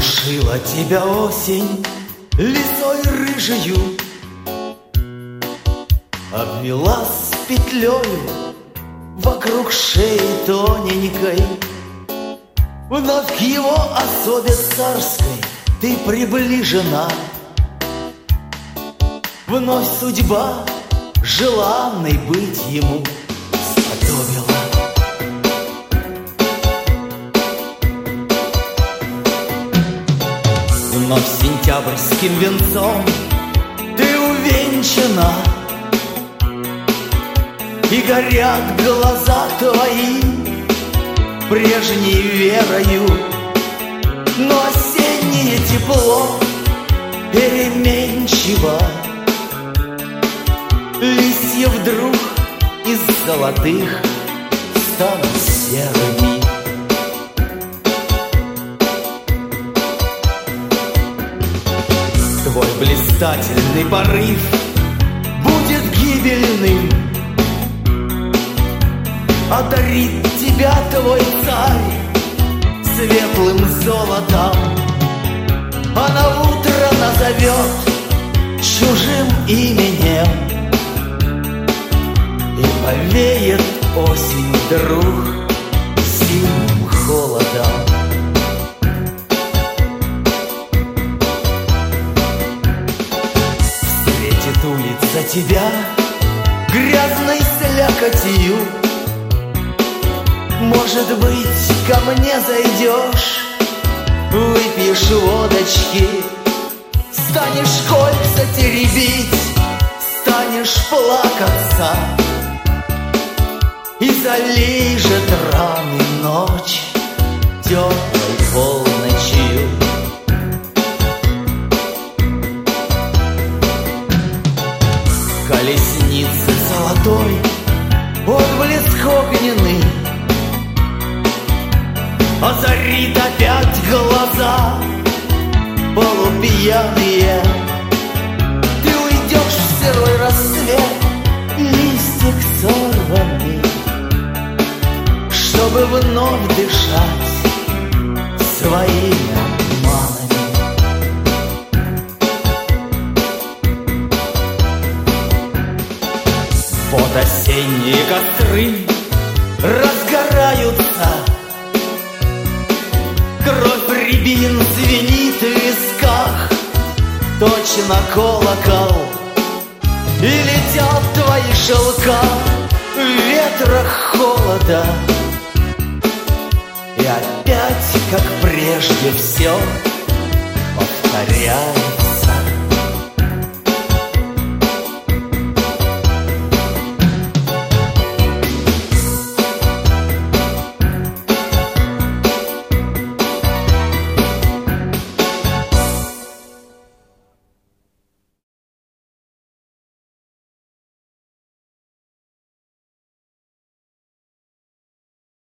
Душила тебя осень лисой рыжею, обвела с петлею вокруг шеи тоненькой. Вновь к его особе царской ты приближена. Вновь судьба желанной быть ему сподобила. Вновь сентябрьским венцом ты увенчана, и горят глаза твои прежней верою. Но осеннее тепло переменчиво, листья вдруг из золотых станут серыми. Твой блистательный порыв будет гибельным, одарит тебя твой царь светлым золотом, а на утро назовет чужим именем, и повеет осень вдруг сильным холодом. Светит улица тебя грязной слякотью. Может быть, ко мне зайдешь, выпьешь водочки, станешь кольца теребить, станешь плакаться, и залижет раны ночь теплой полночью. Колесницы золотой, отблеск огненный озарит опять глаза полупьяные. Ты уйдешь в серой рассвет, листик сорванный, чтобы вновь дышать своими обманами. Вот осенние костры разгораются, кровь рябин звенит в висках, точно колокол, и летят твои шелка в ветрах холода. И опять, как прежде, все повторяется.